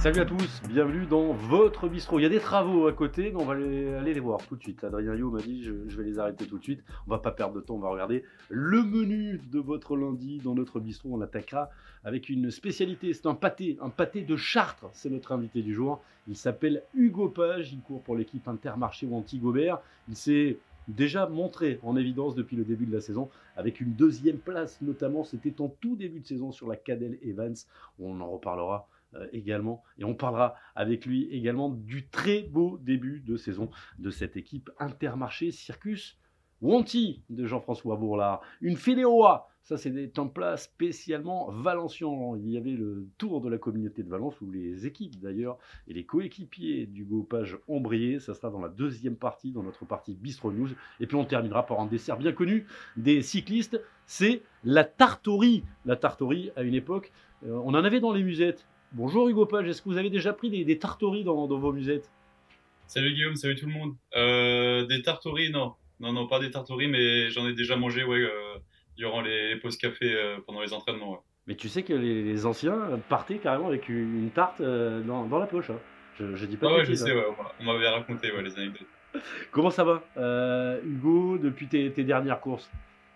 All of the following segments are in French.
Salut à tous, bienvenue dans votre bistrot. Il y a des travaux à côté, mais on va aller les voir tout de suite. Adrien Yo m'a dit je vais les arrêter tout de suite. On va pas perdre de temps, on va regarder le menu de votre lundi dans notre bistrot. On attaquera avec une spécialité, c'est un pâté de Chartres. C'est notre invité du jour. Il s'appelle Hugo Page, il court pour l'équipe Intermarché ou Antigobert. Il s'est déjà montré en évidence depuis le début de la saison avec une deuxième place notamment. C'était en tout début de saison sur la Cadel Evans. On en reparlera également. Et on parlera avec lui également du très beau début de saison de cette équipe Intermarché Circus Wanty de Jean-François Bourlard. Une Fédéroa, ça c'est un plat spécialement valencien. Il y avait le tour de la communauté de Valence où les équipes d'ailleurs et les coéquipiers d'Hugo Page ont brillé. Ça sera dans la deuxième partie, dans notre partie Bistro News. Et puis on terminera par un dessert bien connu des cyclistes, c'est la tartorie. La tartorie à une époque, on en avait dans les musettes. Bonjour Hugo Page, est-ce que vous avez déjà pris des tartories dans vos musettes? Salut Guillaume, salut tout le monde. Des tartories, non. Non, pas des tartories, mais j'en ai déjà mangé, ouais, durant les pauses café, pendant les entraînements, ouais. Mais tu sais que les anciens partaient carrément avec une tarte dans la poche. Hein. Je dis pas de Ouais, je bêtises. sais, Hein. ouais, on m'avait raconté, ouais, les anecdotes. Comment ça va, Hugo, depuis tes dernières courses?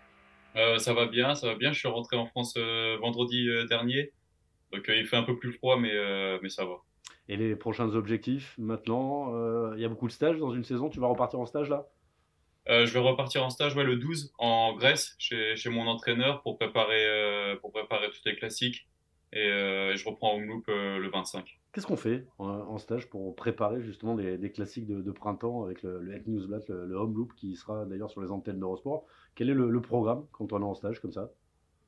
Ça va bien, ça va bien. Je suis rentré en France, vendredi, dernier. Donc, il fait un peu plus froid, mais ça va. Et les prochains objectifs maintenant? Il y a beaucoup de stages dans une saison, tu vas repartir en stage là? Je vais repartir en stage, ouais, le 12 en Grèce, chez mon entraîneur pour préparer toutes les classiques. Et je reprends Home Loop, le 25. Qu'est-ce qu'on fait en stage pour préparer justement des classiques de printemps avec le Health Newsblad, le Home Loop qui sera d'ailleurs sur les antennes d'Eurosport? Quel est le programme quand on est en stage comme ça?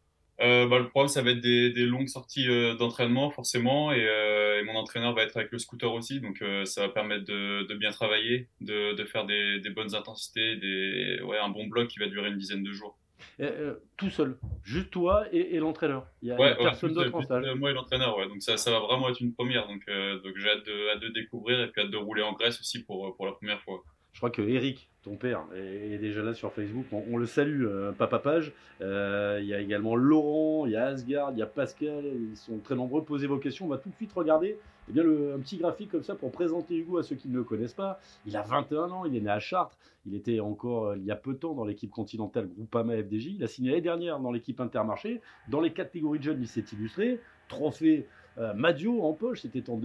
Le problème, ça va être des longues sorties d'entraînement, forcément, et mon entraîneur va être avec le scooter aussi, donc ça va permettre de bien travailler, de faire des bonnes intensités, ouais, un bon bloc qui va durer une dizaine de jours. Tout seul, juste toi et l'entraîneur. Il y a Ouais, ouais, personne d'autre en juste stage. moi et l'entraîneur, ouais, donc ça va vraiment être une première, donc j'ai hâte de découvrir et puis hâte de rouler en Grèce aussi pour la première fois. Je crois que Eric, ton père, est déjà là sur Facebook. On le salue, Papa Page. Il y a également Laurent, il y a Asgard, il y a Pascal. Ils sont très nombreux. Posez vos questions. On va tout de suite regarder un petit graphique comme ça pour présenter Hugo à ceux qui ne le connaissent pas. Il a 21 ans, il est né à Chartres. Il était encore, il y a peu de temps, dans l'équipe continentale Groupama FDJ. Il a signé l'année dernière dans l'équipe Intermarché. Dans les catégories de jeunes, il s'est illustré. Trophée Madio en poche, c'était en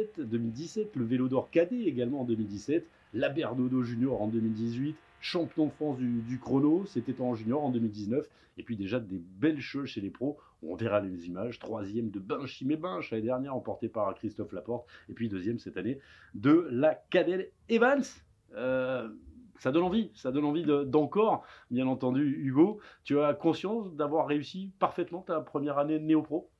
2017. Le vélo d'or cadet également en 2017. La Bernaudo Junior en 2018, champion de France du chrono, c'était en junior en 2019, et puis déjà des belles choses chez les pros, on verra les images, troisième de Binchimé Binch l'année dernière, emporté par Christophe Laporte, et puis deuxième cette année de la Cadel Evans. Euh, ça donne envie d'encore, bien entendu, Hugo. Tu as conscience d'avoir réussi parfaitement ta première année de néo-pro?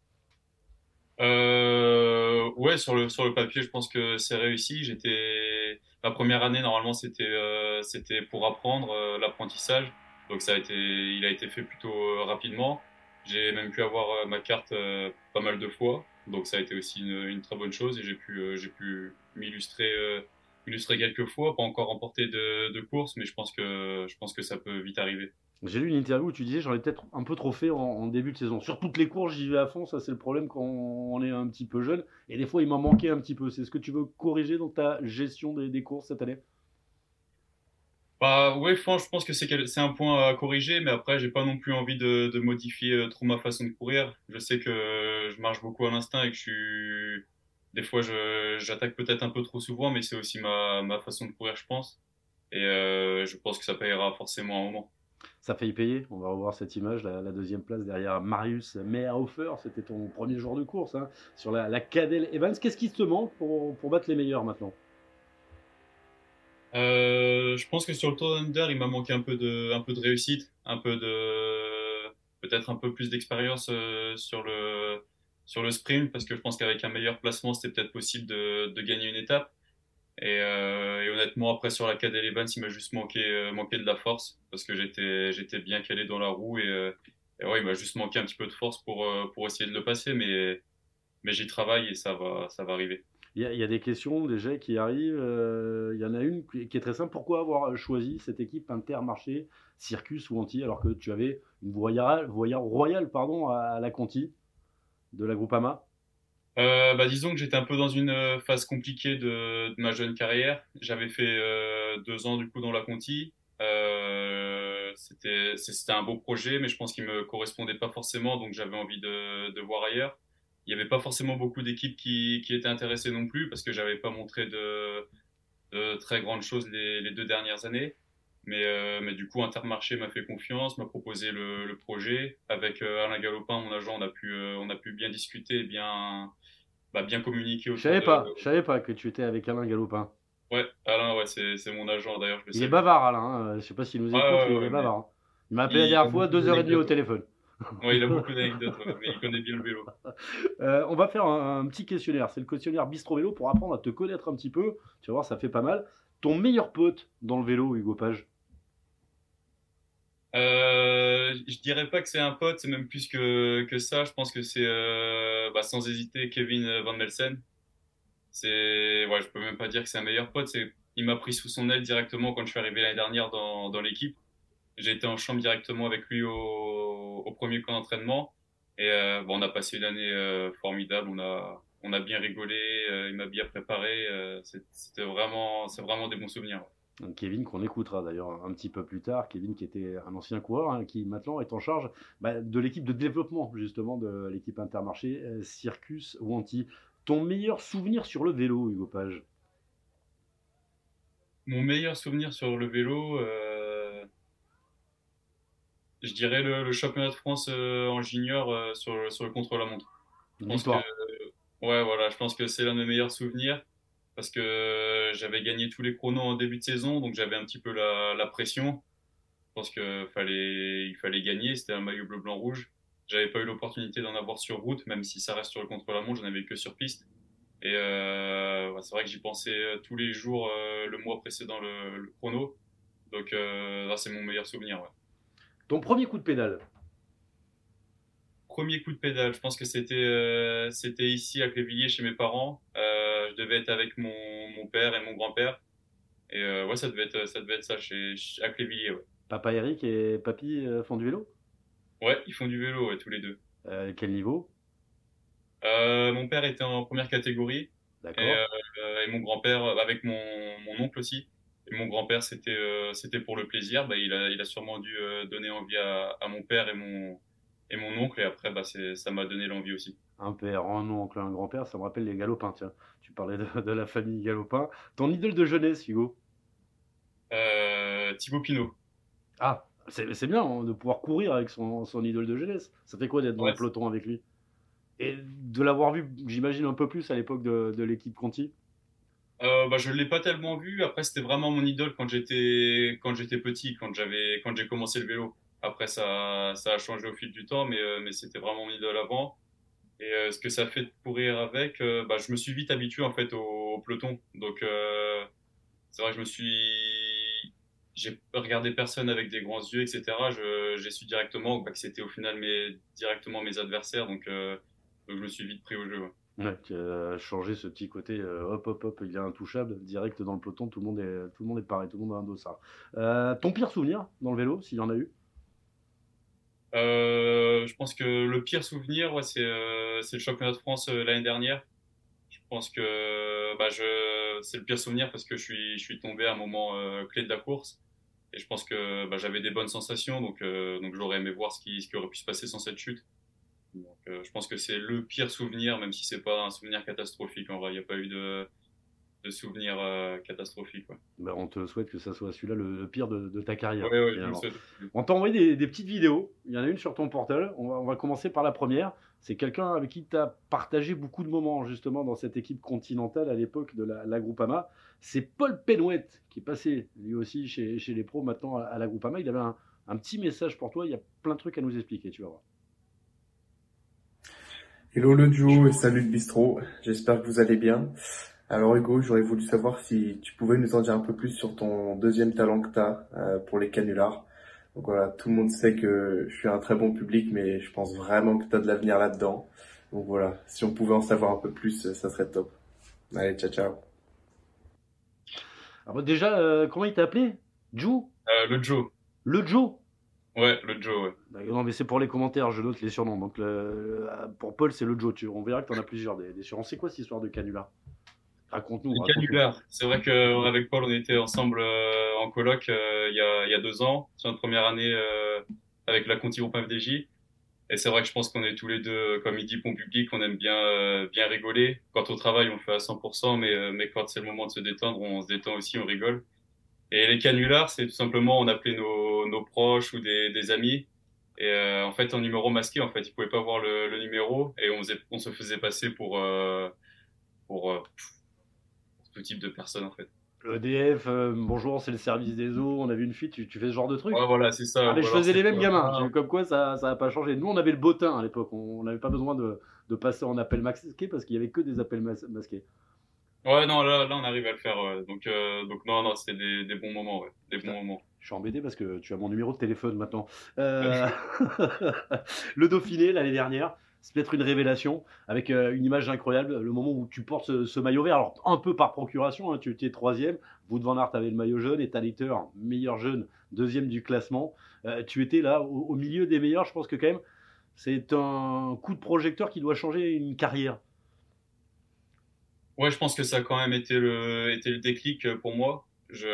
Ouais, sur le papier, je pense que c'est réussi. Ma première année, normalement, c'était pour apprendre, l'apprentissage. Donc il a été fait plutôt rapidement. J'ai même pu avoir ma carte pas mal de fois. Donc ça a été aussi une très bonne chose et j'ai pu m'illustrer quelques fois, pas encore remporter de course, mais je pense que ça peut vite arriver. J'ai lu une interview où tu disais j'en ai peut-être un peu trop fait en début de saison. Sur toutes les courses, j'y vais à fond. Ça, c'est le problème quand on est un petit peu jeune. Et des fois, il m'en manquait un petit peu. C'est ce que tu veux corriger dans ta gestion des courses cette année? Bah ouais, je pense que c'est un point à corriger, mais après j'ai pas non plus envie de modifier trop ma façon de courir. Je sais que je marche beaucoup à l'instinct et que des fois j'attaque peut-être un peu trop souvent, mais c'est aussi ma façon de courir, je pense. Et je pense que ça payera forcément un moment. Ça a failli payer. On va revoir cette image, la deuxième place derrière Marius Meyerhofer. C'était ton premier jour de course hein, sur la Cadel Evans. Qu'est-ce qui te manque pour battre les meilleurs maintenant? Je pense que sur le Tour Under, il m'a manqué un peu de réussite, peut-être un peu plus d'expérience sur le sprint, parce que je pense qu'avec un meilleur placement, c'était peut-être possible de gagner une étape. Et honnêtement, après sur la Cadel Evans, il m'a juste manqué de la force, parce que j'étais bien calé dans la roue et ouais, il m'a juste manqué un petit peu de force pour essayer de le passer, mais j'y travaille et ça va arriver. Il y a des questions déjà qui arrivent. Il y en a une qui est très simple. Pourquoi avoir choisi cette équipe Intermarché, Circus ou Anti alors que tu avais une royale pardon, à la Conti de la Groupama? Disons que j'étais un peu dans une phase compliquée de ma jeune carrière. J'avais fait 2 ans du coup dans la Conti. C'était un beau projet, mais je pense qu'il me correspondait pas forcément, donc j'avais envie de voir ailleurs. Il y avait pas forcément beaucoup d'équipes qui étaient intéressées non plus, parce que j'avais pas montré de très grandes choses les 2 dernières années. Mais du coup, Intermarché m'a fait confiance, m'a proposé le projet. Avec Alain Galopin, mon agent, on a pu bien discuter, bien communiquer autour de. Je savais pas que tu étais avec Alain Galopin. Ouais, Alain, ouais, c'est mon agent. D'ailleurs, je le Il est salue. bavard, Alain, hein. Je sais pas s'il nous Ouais, écoute, ouais, mais il est ouais, mais bavard, hein. Il m'a appelé la il a dernière fois, beaucoup 2h30 au d'anecdotes. téléphone. Ouais, il a beaucoup d'anecdotes, ouais, mais il connaît bien le vélo. On va faire un petit questionnaire. C'est le questionnaire Bistro Vélo pour apprendre à te connaître un petit peu. Tu vas voir, ça fait pas mal. Ton meilleur pote dans le vélo, Hugo Page? Je dirais pas que c'est un pote, c'est même plus que ça. Je pense que c'est sans hésiter Kevin Van Melsen. Ouais, je peux même pas dire que c'est un meilleur pote. Il m'a pris sous son aile directement quand je suis arrivé l'année dernière dans l'équipe. J'ai été en chambre directement avec lui au premier camp d'entraînement. Et on a passé une année formidable. On a bien rigolé. Il m'a bien préparé. C'est vraiment des bons souvenirs. Kevin, qu'on écoutera d'ailleurs un petit peu plus tard. Kevin, qui était un ancien coureur, hein, qui maintenant est en charge de l'équipe de développement, justement, de l'équipe Intermarché, Circus Wanty. Ton meilleur souvenir sur le vélo, Hugo Page? Mon meilleur souvenir sur le vélo, je dirais le championnat de France en junior sur le contre-la-montre. Je Une pense que, victoire. ouais, voilà, je pense que c'est l'un de mes meilleurs souvenirs parce que j'avais gagné tous les chronos en début de saison, donc j'avais un petit peu la pression. Je pense il fallait gagner. C'était un maillot bleu, blanc, rouge. J'avais pas eu l'opportunité d'en avoir sur route, même si ça reste sur le contre-la-montre, j'en avais que sur piste. Et c'est vrai que j'y pensais tous les jours le mois précédent le chrono. Donc c'est mon meilleur souvenir. Ouais. Ton premier coup de pédale? Premier coup de pédale, je pense que c'était ici à Clévilliers chez mes parents. Je devais être avec mon père et mon grand-père. Et ouais, ça devait être ça à Clévilliers. Ouais. Papa Eric et Papy font du vélo? Ouais, ils font du vélo, ouais, tous les deux. Quel niveau? Mon père était en première catégorie et, D'accord. et mon grand-père avec mon oncle aussi. Et mon grand-père, c'était pour le plaisir. Il a sûrement dû donner envie à mon père et mon oncle. Et après, ça m'a donné l'envie aussi. Un père, un oncle, un grand-père, ça me rappelle les Galopins, tiens. Tu parlais de la famille Galopin. Ton idole de jeunesse, Hugo? Thibaut Pinot. Ah, c'est bien, hein, de pouvoir courir avec son idole de jeunesse. Ça fait quoi d'être dans Ouais, le peloton avec lui? Et de l'avoir vu, j'imagine, un peu plus à l'époque de l'équipe Conti. je l'ai pas tellement vu. Après, c'était vraiment mon idole quand j'étais petit, quand j'ai commencé le vélo. Après, ça a changé au fil du temps, mais c'était vraiment mon idole avant. Et ce que ça fait de courir avec, je me suis vite habitué en fait au peloton. Donc c'est vrai que j'ai regardé personne avec des grands yeux, etc. J'ai su directement que c'était au final directement mes adversaires. Donc je me suis vite pris au jeu. Ouais. Ouais, qui a changé ce petit côté hop, hop, hop, il est intouchable, direct dans le peloton, tout le monde est pareil, tout le monde a un dossard. Ton pire souvenir dans le vélo, s'il y en a eu? Je pense que le pire souvenir, ouais, c'est le championnat de France l'année dernière. Je pense que c'est le pire souvenir parce que je suis tombé à un moment clé de la course et je pense que j'avais des bonnes sensations donc j'aurais aimé voir ce qui aurait pu se passer sans cette chute. Donc je pense que c'est le pire souvenir, même si c'est pas un souvenir catastrophique. En vrai, il n'y a pas eu de souvenir catastrophique. Ouais. Ben, on te souhaite que ça soit celui-là le pire de ta carrière, Ouais, ouais, je le finalement. souhaite. On t'a envoyé des petites vidéos. Il y en a une sur ton portal. On va commencer par la première. C'est quelqu'un avec qui tu as partagé beaucoup de moments, justement, dans cette équipe continentale à l'époque de la Groupama. C'est Paul Penouette qui est passé, lui aussi, chez les pros, maintenant à la Groupama. Il avait un petit message pour toi. Il y a plein de trucs à nous expliquer, tu vas voir. Hello le duo et salut le bistrot, j'espère que vous allez bien. Alors Hugo, j'aurais voulu savoir si tu pouvais nous en dire un peu plus sur ton deuxième talent que tu as pour les canulars. Donc voilà, tout le monde sait que je suis un très bon public, mais je pense vraiment que tu as de l'avenir là-dedans. Donc voilà, si on pouvait en savoir un peu plus, ça serait top. Allez, ciao ciao. Alors, déjà, comment il t'a appelé? Joe? Le Joe. Le Joe? Ouais, le Joe, ouais. Bah, non, mais c'est pour les commentaires, je note les surnoms. Donc, pour Paul, c'est le Joe. On verra que tu en as plusieurs des surnoms. C'est quoi cette histoire de canular? Raconte-nous, Les raconte-nous. canulars. C'est vrai qu'avec Paul, on était ensemble en coloc il y a 2 ans, sur notre première année avec la Conti Groupe FDJ. Et c'est vrai que je pense qu'on est tous les deux, comme il dit, bon public, on aime bien rigoler. Quand on travaille, on le fait à 100%, mais quand c'est le moment de se détendre, on se détend aussi, on rigole. Et les canulars, c'est tout simplement, on appelait nos proches ou des amis. Et en fait, en numéro masqué, en fait, ils pouvaient pas voir le numéro et on se faisait passer pour tout type de personnes, en fait. EDF, bonjour, c'est le service des eaux, on a vu une fuite, tu fais ce genre de truc? Ouais, voilà, c'est ça. Ah, mais Ou je alors faisais les c'était mêmes gamins, j'ai vu comme quoi ça n'a pas changé. Nous, on avait le bottin à l'époque, on n'avait pas besoin de passer en appel masqué parce qu'il y avait que des appels masqués. Ouais, non, là, on arrive à le faire. Ouais. Donc non, non, c'était des bons moments, ouais. Des bons Putain, moments. je suis embêté parce que tu as mon numéro de téléphone maintenant. Euh, le Dauphiné, l'année dernière, c'est peut-être une révélation avec une image incroyable. Le moment où tu portes ce maillot vert, alors un peu par procuration, hein, tu étais troisième. Wout van Aert avait le maillot jaune et Thaliter, meilleur jeune, deuxième du classement. Tu étais là au milieu des meilleurs. Je pense que quand même, c'est un coup de projecteur qui doit changer une carrière. Ouais, je pense que ça a quand même été le déclic pour moi.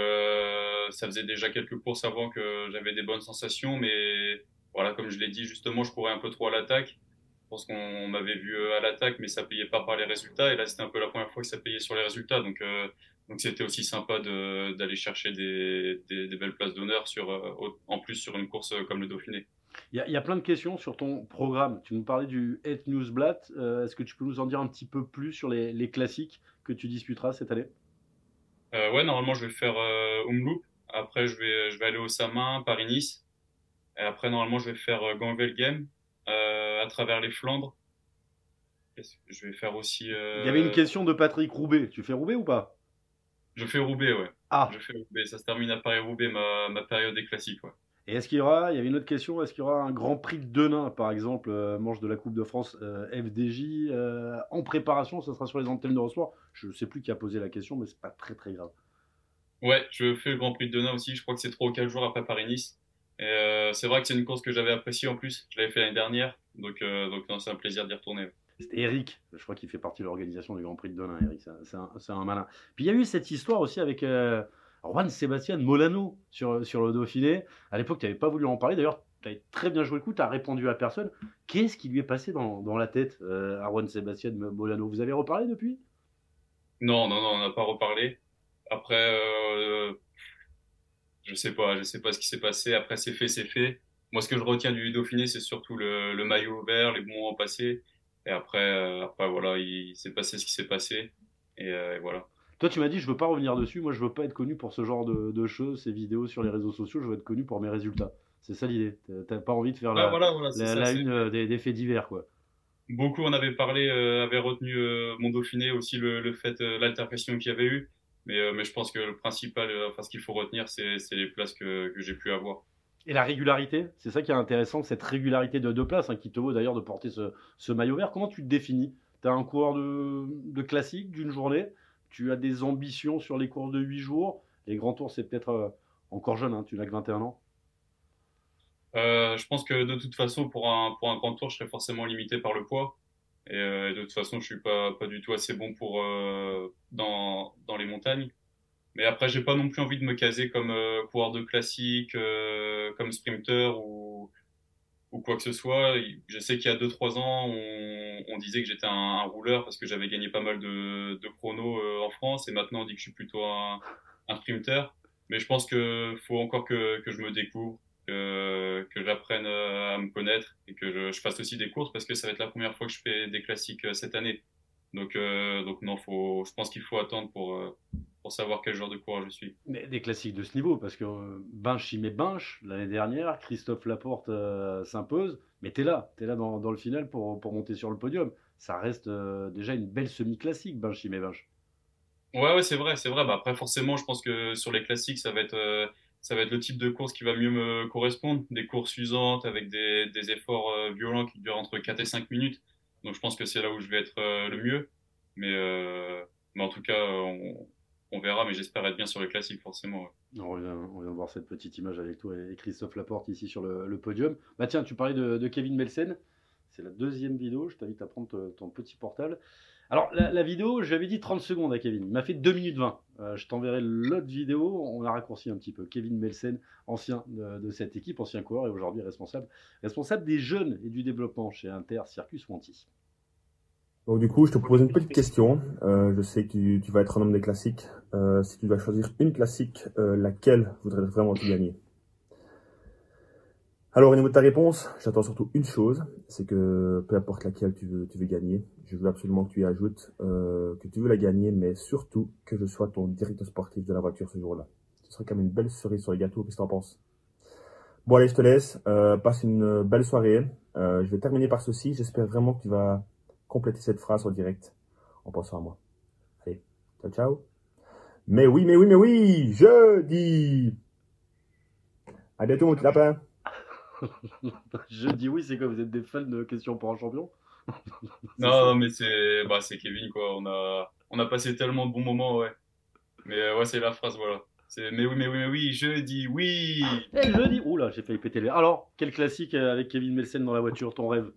Ça faisait déjà quelques courses avant que j'avais des bonnes sensations, mais voilà, comme je l'ai dit, justement, je courais un peu trop à l'attaque. Je pense qu'on m'avait vu à l'attaque, mais ça payait pas par les résultats. Et là, c'était un peu la première fois que ça payait sur les résultats. Donc c'était aussi sympa d'aller chercher des belles places d'honneur en plus sur une course comme le Dauphiné. Il y a plein de questions sur ton programme. Tu nous parlais du Het Newsblad. Est-ce que tu peux nous en dire un petit peu plus sur les classiques que tu disputeras cette année? Ouais, normalement, je vais faire Omloop. Après, je vais aller au Samin, Paris-Nice. Et après, normalement, je vais faire Game à travers les Flandres. Je vais faire aussi. Il y avait une question de Patrick Roubaix. Tu fais Roubaix ou pas? Je fais Roubaix, ouais. Ah. Je fais Roubaix. Ça se termine à Paris-Roubaix, ma période des classiques, ouais. Et est-ce qu'il y aura, il y avait une autre question, est-ce qu'il y aura un Grand Prix de Denain, par exemple, manche de la Coupe de France FDJ, en préparation, ça sera sur les antennes de Eurosport. Je ne sais plus qui a posé la question, mais c'est pas très très grave. Ouais, je fais le Grand Prix de Denain aussi. Je crois que c'est 3 ou 4 jours après Paris-Nice. Et c'est vrai que c'est une course que j'avais appréciée en plus. Je l'avais fait l'année dernière. Donc non, c'est un plaisir d'y retourner, ouais. C'était Eric, je crois qu'il fait partie de l'organisation du Grand Prix de Denain, Eric, c'est un malin. Puis il y a eu cette histoire aussi avec Juan Sebastián Molano sur le Dauphiné. À l'époque, tu n'avais pas voulu en parler, d'ailleurs, tu avais très bien joué le coup, tu as répondu à personne. Qu'est-ce qui lui est passé dans la tête à Juan Sebastián Molano? Vous avez reparlé depuis? Non, non, non, on n'a pas reparlé. Après, je sais pas ce qui s'est passé. Après, c'est fait, c'est fait. Moi, ce que je retiens du Dauphiné, c'est surtout le maillot vert, les bons moments passés. Et après, voilà, il s'est passé ce qui s'est passé. Et voilà. Toi, tu m'as dit, je veux pas revenir dessus. Moi, je veux pas être connu pour ce genre de choses, ces vidéos sur les réseaux sociaux. Je veux être connu pour mes résultats. C'est ça l'idée. T'as pas envie de faire Ouais, la, voilà, voilà, c'est la, ça. la une des faits divers, quoi. Beaucoup en avaient parlé, avaient retenu mon Dauphiné aussi le fait, l'altercation qu'il y avait eu. Mais je pense que le principal, enfin, ce qu'il faut retenir, c'est les places que j'ai pu avoir. Et la régularité, c'est ça qui est intéressant, cette régularité de deux places, hein, qui te vaut d'ailleurs de porter ce maillot vert. Comment tu te définis? Tu as un coureur de classique d'une journée, tu as des ambitions sur les courses de 8 jours. Les grands tours, c'est peut-être encore jeune, hein, tu n'as que 21 ans. Je pense que de toute façon, pour un grand tour, je serais forcément limité par le poids. Et de toute façon, je suis pas du tout assez bon dans les montagnes. Mais après, j'ai pas non plus envie de me caser comme coureur de classique, comme sprinter ou quoi que ce soit. Je sais qu'il y a 2 3 ans, on disait que j'étais un rouleur parce que j'avais gagné pas mal de chronos en France. Et maintenant, on dit que je suis plutôt un sprinter. Mais je pense que faut encore que je me découvre, que j'apprenne à me connaître et que je fasse aussi des courses parce que ça va être la première fois que je fais des classiques cette année. Donc non, je pense qu'il faut attendre pour savoir quel genre de coureur je suis. Mais des classiques de ce niveau, parce que Binche y met Binche l'année dernière, Christophe Laporte s'impose, mais t'es là dans le final pour monter sur le podium. Ça reste déjà une belle semi-classique, Binche y met Binche. Ouais, ouais, c'est vrai, c'est vrai. Bah, après, forcément, je pense que sur les classiques, ça va être le type de course qui va mieux me correspondre. Des courses usantes avec des efforts violents qui durent entre 4 et 5 minutes. Donc, je pense que c'est là où je vais être le mieux. Mais, mais en tout cas, on verra, mais j'espère être bien sur le classique, forcément. Ouais. On vient de voir cette petite image avec toi et Christophe Laporte ici sur le podium. Bah tiens, tu parlais de Kevin Melsen. C'est la deuxième vidéo. Je t'invite à prendre ton petit portable. Alors, la vidéo, j'avais dit 30 secondes à Kevin. Il m'a fait 2 minutes 20. Je t'enverrai l'autre vidéo. On a raccourci un petit peu. Kevin Melsen, ancien de cette équipe, ancien coureur et aujourd'hui responsable des jeunes et du développement chez Inter Circus Wanty. Donc du coup, je te pose une petite question. Je sais que tu vas être un homme des classiques. Si tu dois choisir une classique, laquelle voudrais-tu vraiment tu gagner? Alors au niveau de ta réponse, j'attends surtout une chose, c'est que peu importe laquelle tu veux gagner, je veux absolument que tu y ajoutes que tu veux la gagner, mais surtout que je sois ton directeur sportif de la voiture ce jour-là. Ce serait comme une belle cerise sur le gâteau, qu'est-ce que tu en penses? Bon allez, je te laisse, passe une belle soirée. Je vais terminer par ceci, j'espère vraiment que tu vas compléter cette phrase en direct en pensant à moi. Allez, ciao ciao. Mais oui, jeudi. À bientôt mon petit lapin. Je dis oui, c'est quoi? Vous êtes des fans de questions pour un champion? Non, mais c'est Kevin, quoi. On a passé tellement de bons moments, ouais. Mais ouais, c'est la phrase, voilà. C'est mais oui, je dis oui. Et je dis, oula, j'ai failli péter le. Alors, quel classique avec Kevin Melsen dans la voiture, ton rêve?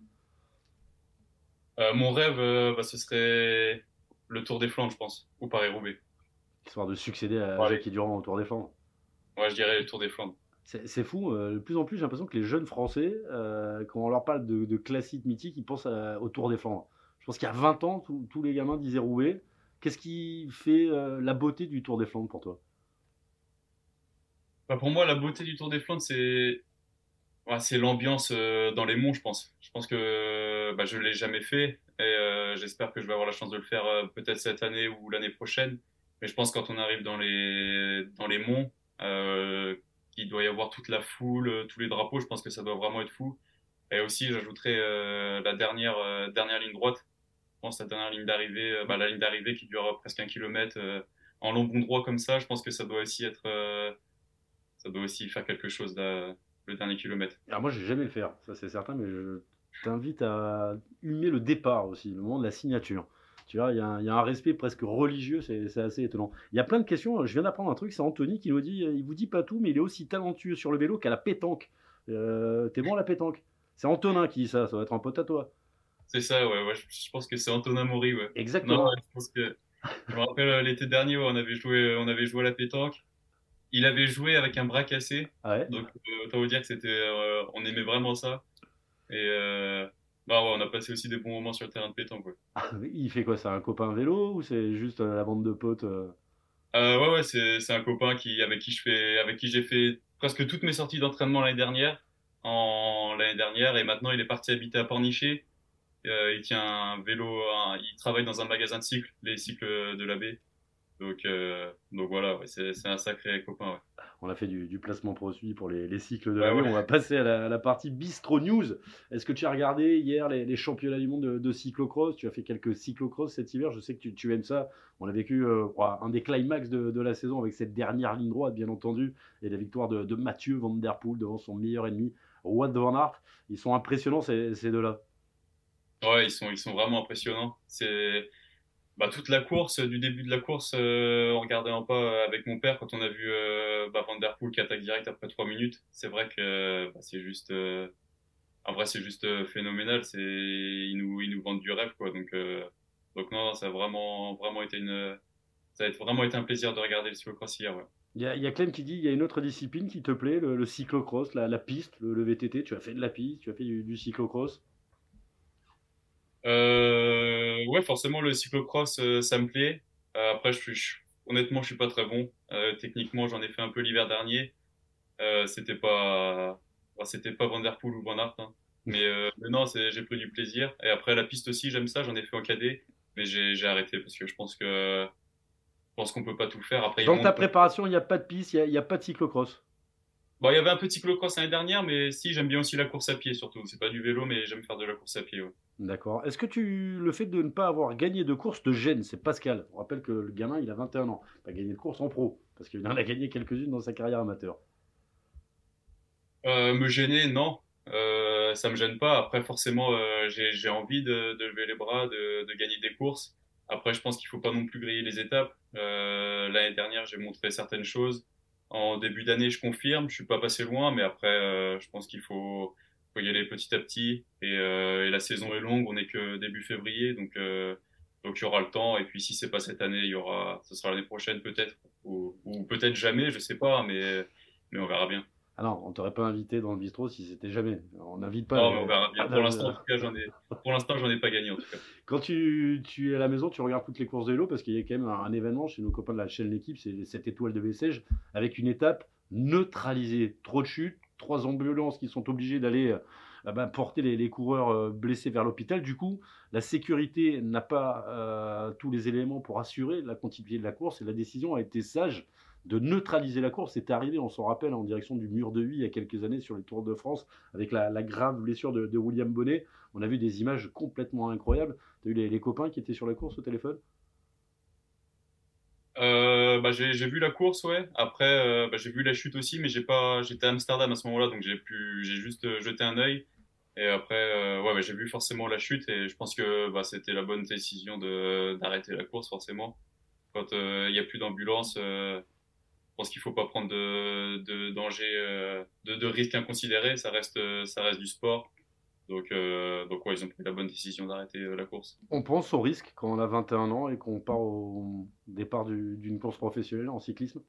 Mon rêve, ce serait le Tour des Flandres, je pense, ou Paris-Roubaix. Histoire de succéder à Ouais, Jackie Durand au Tour des Flandres. ouais, je dirais le Tour des Flandres. C'est fou, de plus en plus, j'ai l'impression que les jeunes Français, quand on leur parle de classiques mythiques, ils pensent au Tour des Flandres. Je pense qu'il y a 20 ans, tous les gamins disaient Roubaix. Qu'est-ce qui fait la beauté du Tour des Flandres pour toi? Bah, pour moi, la beauté du Tour des Flandres, c'est l'ambiance dans les monts, je pense. Je pense que je l'ai jamais fait et j'espère que je vais avoir la chance de le faire peut-être cette année ou l'année prochaine. Mais je pense que quand on arrive dans les monts, il doit y avoir toute la foule, tous les drapeaux. Je pense que ça doit vraiment être fou. Et aussi, j'ajouterais la dernière ligne droite. Je pense la dernière ligne d'arrivée, la ligne d'arrivée qui dure presque 1 kilomètre en long bon droit comme ça. Je pense que ça doit aussi faire quelque chose là, le dernier kilomètre. Alors moi, je vais jamais le faire, ça c'est certain, mais je t'invite à humer le départ aussi, le moment de la signature. Tu vois, il y a un respect presque religieux, c'est assez étonnant. Il y a plein de questions, je viens d'apprendre un truc, c'est Anthony qui nous dit, il vous dit pas tout, mais il est aussi talentueux sur le vélo qu'à la pétanque. T'es bon à la pétanque? C'est Antonin qui dit ça doit être un pote à toi. C'est ça, ouais, je pense que c'est Antonin Mori, ouais. Non, ouais, Exactement. je me rappelle l'été dernier, ouais, on avait joué à la pétanque. Il avait joué avec un bras cassé, Ah ouais? donc autant vous dire que on aimait vraiment ça. Et ouais, on a passé aussi des bons moments sur le terrain de pétanque, ouais. Il fait quoi? C'est un copain vélo ou c'est juste la bande de potes? Ouais, c'est un copain avec qui j'ai fait presque toutes mes sorties d'entraînement l'année dernière, et maintenant il est parti habiter à Pornichet. Il tient un vélo, il travaille dans un magasin de cycles, les cycles de l'abbé. Donc voilà, ouais, c'est un sacré copain, ouais. On a fait du placement produit pour les cycles de Ouais, l'année. ouais. On va passer à la partie Bistro News. Est-ce que tu as regardé hier les championnats du monde de cyclocross? Tu as fait quelques cyclocross cet hiver. Je sais que tu aimes ça. On a vécu un des climax de la saison avec cette dernière ligne droite, bien entendu, et la victoire de Mathieu Van Der Poel devant son meilleur ennemi, Wout van Aert. Ils sont impressionnants, ces deux-là. Ouais, ils sont vraiment impressionnants. Toute la course, du début de la course, on regardait un pas avec mon père quand on a vu Van Der Poel qui attaque direct après 3 minutes. C'est vrai que en vrai, c'est juste phénoménal. Ils nous vendent du rêve, quoi. Donc non, ça a vraiment été un plaisir de regarder le cyclocross hier, ouais. Il y a Clem qui dit il y a une autre discipline qui te plaît, le cyclocross, la piste, le VTT. Tu as fait de la piste, tu as fait du cyclocross. Ouais, forcément, le cyclocross, ça me plaît. Après, honnêtement, je suis pas très bon. Techniquement, j'en ai fait un peu l'hiver dernier. C'était pas Van Der Poel ou Van Aert, hein. Mais non, j'ai pris du plaisir. Et après, la piste aussi, j'aime ça. J'en ai fait en cadet, mais j'ai arrêté parce que je pense qu'on peut pas tout faire. Après, ils Dans ta montent. préparation, il n'y a pas de piste, il y a pas de cyclocross. Bon, il y avait un petit cyclocross l'année dernière, mais si, j'aime bien aussi la course à pied surtout. C'est pas du vélo, mais j'aime faire de la course à pied, ouais. D'accord. Est-ce que le fait de ne pas avoir gagné de course te gêne? C'est Pascal. On rappelle que le gamin, il a 21 ans. Pas gagné de course en pro, parce qu'il en a gagné quelques-unes dans sa carrière amateur. Me gêner, non. Ça me gêne pas. Après, forcément, j'ai envie de lever les bras, de gagner des courses. Après, je pense qu'il faut pas non plus griller les étapes. L'année dernière, j'ai montré certaines choses. En début d'année, je confirme, je suis pas passé loin, mais après, je pense faut y aller petit à petit. Et la saison est longue, on n'est que début février, donc il y aura le temps. Et puis si c'est pas cette année, ce sera l'année prochaine peut-être, ou peut-être jamais, je sais pas, mais on verra bien. Ah non, on t'aurait pas invité dans le bistrot si c'était jamais. On n'invite pas Non, mais on verra bien. Pour l'instant, en les- tout cas, pour l'instant, j'en ai pas gagné en tout cas. Quand tu es à la maison, tu regardes toutes les courses de vélo parce qu'il y a quand même un événement chez nos copains de la chaîne L'équipe, c'est cette étoile de Bessèges avec une étape neutralisée. Trop de chutes, 3 ambulances qui sont obligées d'aller porter les coureurs blessés vers l'hôpital. Du coup, la sécurité n'a pas tous les éléments pour assurer la continuité de la course et la décision a été sage de neutraliser la course. C'était arrivé, on s'en rappelle, en direction du mur de Huy il y a quelques années sur les Tours de France avec la grave blessure de William Bonnet. On a vu des images complètement incroyables. Tu as eu les copains qui étaient sur la course au téléphone? J'ai vu la course, ouais. Après, j'ai vu la chute aussi, mais j'étais à Amsterdam à ce moment-là, donc j'ai juste jeté un œil. Et après, j'ai vu forcément la chute et je pense que c'était la bonne décision d'arrêter la course forcément. Quand il y a plus d'ambulance, je pense qu'il faut pas prendre de danger, de risques inconsidérés. Ça reste du sport. Donc ouais, ils ont pris la bonne décision d'arrêter la course. On pense au risque quand on a 21 ans et qu'on part au départ d'une course professionnelle en cyclisme.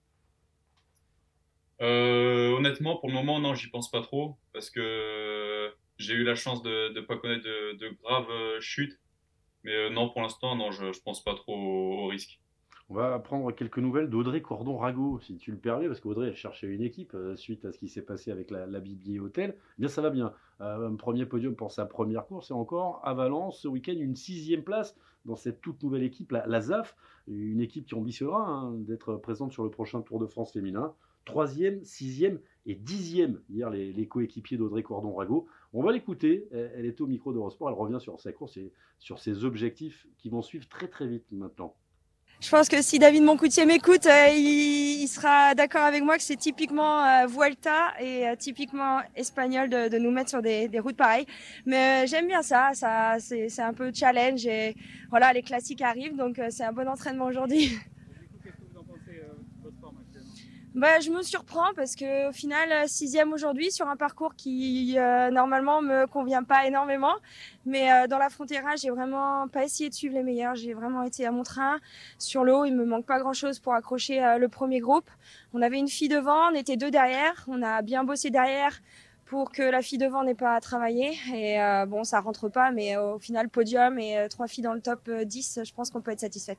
Honnêtement, pour le moment, non, j'y pense pas trop parce que j'ai eu la chance de pas connaître de graves chutes. Mais non, pour l'instant, non, je pense pas trop au risque. On va prendre quelques nouvelles d'Audrey Cordon-Rago, si tu le permets, parce qu'Audrey elle cherchait une équipe suite à ce qui s'est passé avec la Bibi Hotel. Eh bien, ça va bien. Un premier podium pour sa première course et encore à Valence ce week-end une 6e place dans cette toute nouvelle équipe, la ZAF, une équipe qui ambitionnera d'être présente sur le prochain Tour de France féminin. 3e, 6e et 10e hier les coéquipiers d'Audrey Cordon-Rago. On va l'écouter, elle est au micro d'Eurosport, elle revient sur sa course et sur ses objectifs qui vont suivre très très vite maintenant. Je pense que si David Moncoutier m'écoute, il sera d'accord avec moi que c'est typiquement Vuelta et typiquement espagnol de nous mettre sur des routes pareilles. Mais j'aime bien ça c'est un peu challenge et voilà, les classiques arrivent, donc c'est un bon entraînement aujourd'hui. Qu'est-ce que vous en pensez de votre forme actuellement? Je me surprends parce que au final 6e aujourd'hui sur un parcours qui normalement me convient pas énormément, mais dans la Frontera j'ai vraiment pas essayé de suivre les meilleurs, j'ai vraiment été à mon train. Sur le haut il me manque pas grand chose pour accrocher le premier groupe. On avait une fille devant, on était 2 derrière, on a bien bossé derrière pour que la fille devant n'ait pas à travailler et bon ça rentre pas, mais au final podium et 3 filles dans le top 10, je pense qu'on peut être satisfaite.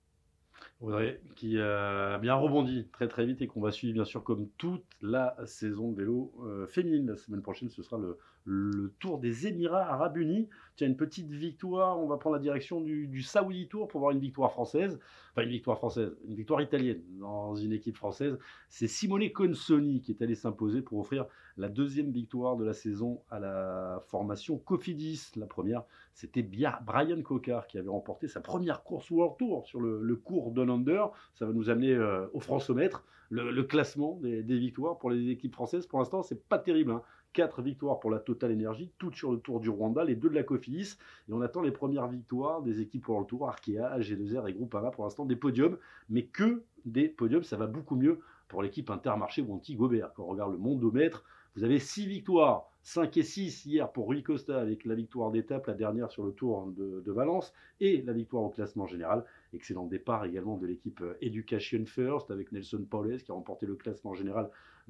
Audrey, qui a bien rebondi très très vite et qu'on va suivre bien sûr comme toute la saison de vélo féminine. La semaine prochaine, ce sera le Tour des Émirats Arabes Unis. Tiens, une petite victoire, on va prendre la direction du Saoudi Tour pour voir une victoire française. Enfin, une victoire italienne dans une équipe française. C'est Simone Consoni qui est allé s'imposer pour offrir la 2e victoire de la saison à la formation Cofidis. La première, c'était Brian Cocard qui avait remporté sa première course World Tour sur le cours Down Under. Ça va nous amener au Françomètre, le classement des victoires pour les équipes françaises. Pour l'instant, c'est pas terrible. 4 victoires pour la Total Energy, toutes sur le Tour du Rwanda, les 2 de la Cofidis. Et on attend les premières victoires des équipes World Tour, Arkea, AG2R et Groupama. Pour l'instant, des podiums, mais que des podiums. Ça va beaucoup mieux pour l'équipe Intermarché ou Anti-Gobert. Quand on regarde le mondomètre, vous avez 6 victoires, 5 et 6 hier pour Rui Costa avec la victoire d'étape, la dernière sur le Tour de Valence, et la victoire au classement général. Excellent départ également de l'équipe Education First avec Nelson Paules qui a remporté le classement général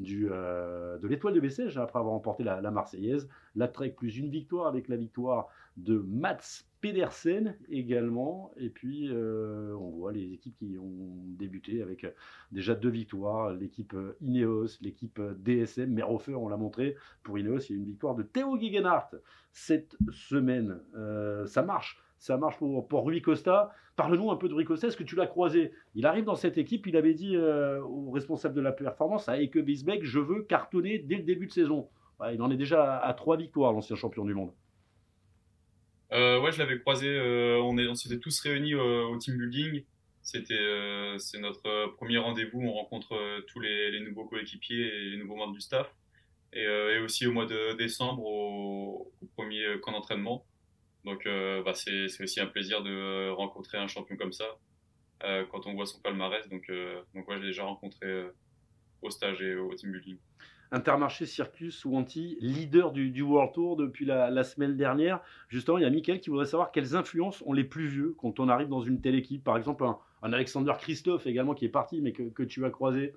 de l'Étoile de Bessèges après avoir remporté la Marseillaise. La Trek plus une victoire avec la victoire de Mats Pedersen également. Et puis on voit les équipes qui ont débuté avec déjà 2 victoires. L'équipe Ineos, l'équipe DSM, Merhofer, on l'a montré. Pour Ineos, il y a une victoire de Theo Gegenhardt cette semaine. Ça marche pour Rui Costa. Parle-nous un peu de Rui Costa, est-ce que tu l'as croisé? Il arrive dans cette équipe, il avait dit au responsable de la performance, à Eke Bisbeck, je veux cartonner dès le début de saison. Ouais, il en est déjà à 3 victoires, l'ancien champion du monde. Ouais, je l'avais croisé, on s'était tous réunis au team building. C'est notre premier rendez-vous, on rencontre tous les nouveaux coéquipiers et les nouveaux membres du staff. Et aussi au mois de décembre au premier camp d'entraînement. Donc, c'est aussi un plaisir de rencontrer un champion comme ça quand on voit son palmarès. Donc ouais, je l'ai déjà rencontré au stage et au team building. Intermarché, Circus ou Anti, leader du World Tour depuis la semaine dernière. Justement, il y a Mickaël qui voudrait savoir quelles influences ont les plus vieux quand on arrive dans une telle équipe. Par exemple, un Alexander Christophe également qui est parti, mais que tu as croisé.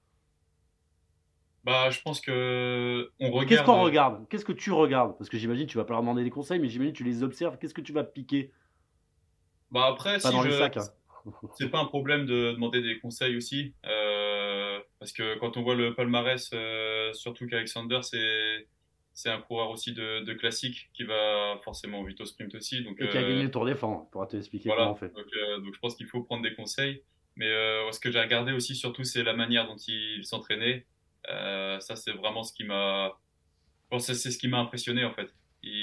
Bah, je pense que on Qu'est-ce qu'on regarde. regarde? Qu'est-ce que tu regardes? Parce que j'imagine que tu vas pas leur demander des conseils, mais j'imagine que tu les observes. Qu'est-ce que tu vas piquer? Bah après, Pas si dans les je, sacs, hein. c'est pas un problème de demander des conseils aussi, parce que quand on voit le palmarès, surtout qu'Alexander, c'est un coureur aussi de classique qui va forcément vite au sprint aussi. Donc Et qui a gagné le Tour des Flandres. Il pourra te expliquer comment on voilà. fait. Donc je pense qu'il faut prendre des conseils. Mais ce que j'ai regardé aussi surtout, c'est la manière dont il s'entraînait. Ça, c'est vraiment ce qui m'a. Je pense que c'est ce qui m'a impressionné en fait.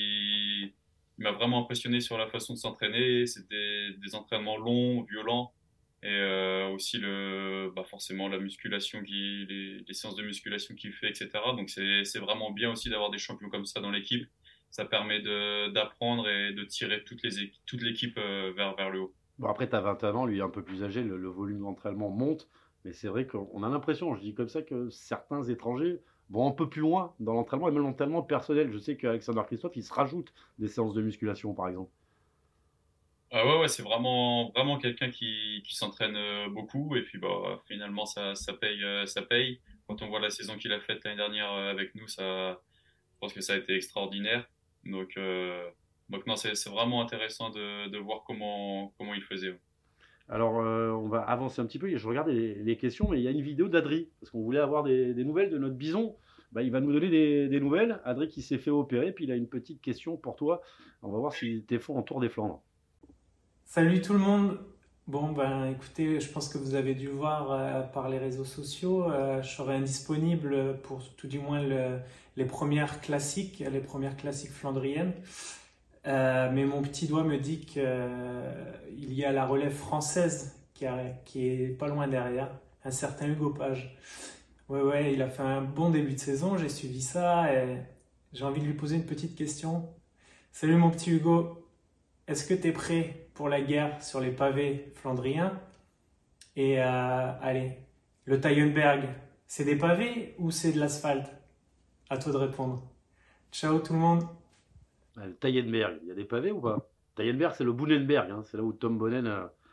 Il m'a vraiment impressionné sur la façon de s'entraîner. C'était des entraînements longs, violents, et aussi forcément la musculation les séances de musculation qu'il fait, etc. Donc c'est vraiment bien aussi d'avoir des champions comme ça dans l'équipe. Ça permet d'apprendre et de tirer toute l'équipe vers le haut. Bon, après, tu as 21 ans, lui est un peu plus âgé, le volume d'entraînement monte, mais c'est vrai qu'on a l'impression, je dis comme ça, que certains étrangers vont un peu plus loin dans l'entraînement et même l'entraînement personnel. Je sais qu'Alexander Christophe, il se rajoute des séances de musculation, par exemple. Ah ouais, c'est vraiment quelqu'un qui s'entraîne beaucoup et puis finalement ça paye. Quand on voit la saison qu'il a faite l'année dernière avec nous, je pense que ça a été extraordinaire. Donc, euh, donc non, c'est vraiment intéressant de voir comment il faisait. Alors, on va avancer un petit peu. Je regarde les questions, mais il y a une vidéo d'Adri, parce qu'on voulait avoir des nouvelles de notre bison. Bah, il va nous donner des nouvelles. Adri qui s'est fait opérer, puis il a une petite question pour toi. On va voir s'il était fort en Tour des Flandres. Salut tout le monde. Bon, ben écoutez, je pense que vous avez dû voir par les réseaux sociaux, je serai indisponible pour tout du moins les premières classiques flandriennes. Mais mon petit doigt me dit qu'il y a la relève française qui est pas loin derrière, un certain Hugo Page. Ouais, il a fait un bon début de saison, j'ai suivi ça et j'ai envie de lui poser une petite question. Salut mon petit Hugo, est-ce que tu es prêt pour la guerre sur les pavés flandriens? Et allez, le Tyenberg, c'est des pavés ou c'est de l'asphalte? À toi de répondre. Ciao tout le monde. Le Tyenberg, il y a des pavés ou pas? Tyenberg, c'est le Boonenberg, hein. C'est là où Tom Bonnen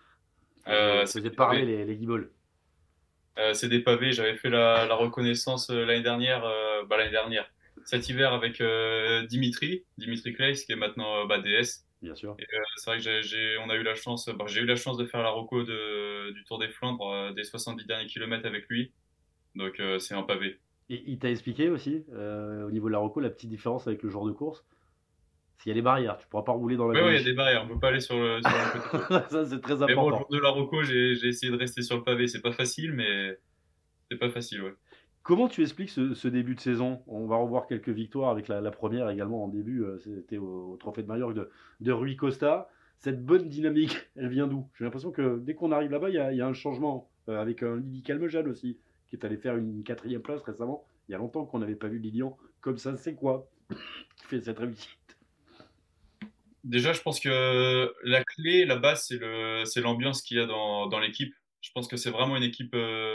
C'est faisait des parler pavés. les guibolles. C'est des pavés. J'avais fait la reconnaissance l'année dernière, cet hiver avec Dimitri Claes, qui est maintenant DS. Bien sûr. Et c'est vrai que on a eu la chance, j'ai eu la chance de faire la reco du Tour des Flandres des 70 derniers kilomètres avec lui. Donc c'est un pavé. Et il t'a expliqué aussi, au niveau de la reco, la petite différence avec le jour de course. S'il y a les barrières, tu pourras pas rouler dans la Ouais, il y a gauche. des barrières, on peut pas aller sur le côté. Ça, c'est très Mais bon, le important. jour de la reco, j'ai essayé de rester sur le pavé. C'est pas facile, mais c'est pas facile, ouais. Comment tu expliques ce début de saison? On va revoir quelques victoires avec la première également en début, c'était au Trophée de Majorque de Rui Costa. Cette bonne dynamique, elle vient d'où? J'ai l'impression que dès qu'on arrive là-bas, il y a un changement, avec un Lily Calmejane aussi, qui est allé faire une quatrième place récemment. Il y a longtemps qu'on n'avait pas vu Lilian comme ça. C'est quoi qui fait cette réussite? Déjà, je pense que la clé, la base, c'est l'ambiance qu'il y a dans l'équipe. Je pense que c'est vraiment une équipe